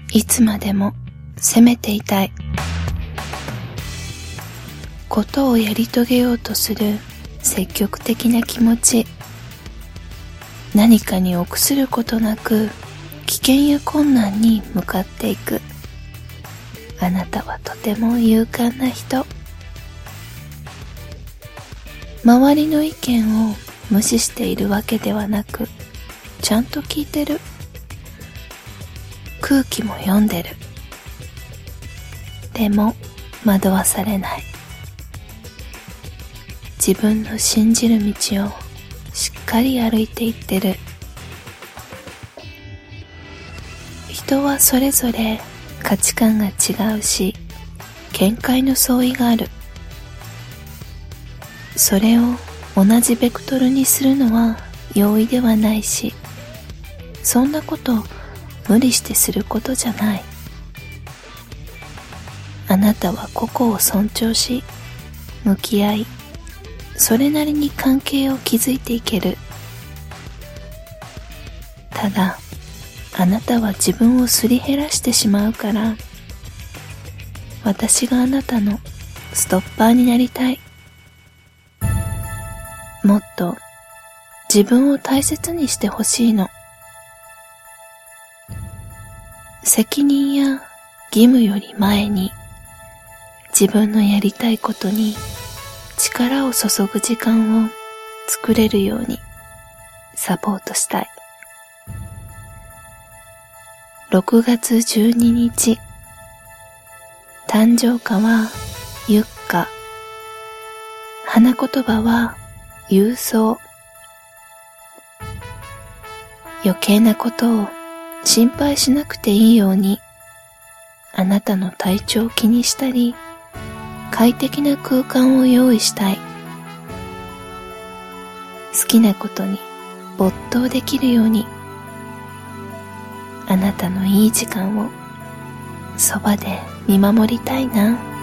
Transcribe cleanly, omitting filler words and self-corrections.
いつまでも責めていたい。ことをやり遂げようとする積極的な気持ち、何かに臆することなく危険や困難に向かっていく。あなたはとても勇敢な人。周りの意見を無視しているわけではなく、ちゃんと聞いてる。空気も読んでる。でも惑わされない。自分の信じる道をしっかり歩いていってる。人はそれぞれ価値観が違うし、見解の相違がある。それを同じベクトルにするのは容易ではないし、そんなこと無理してすることじゃない。あなたは個々を尊重し、向き合い、それなりに関係を築いていける。ただ、あなたは自分をすり減らしてしまうから、私があなたのストッパーになりたい。もっと自分を大切にしてほしいの。責任や義務より前に、自分のやりたいことに力を注ぐ時間を作れるようにサポートしたい。6月12日、誕生花はユッカ、花言葉は郵送。余計なことを心配しなくていいように、あなたの体調を気にしたり、快適な空間を用意したい。好きなことに没頭できるように、あなたのいい時間をそばで見守りたいな。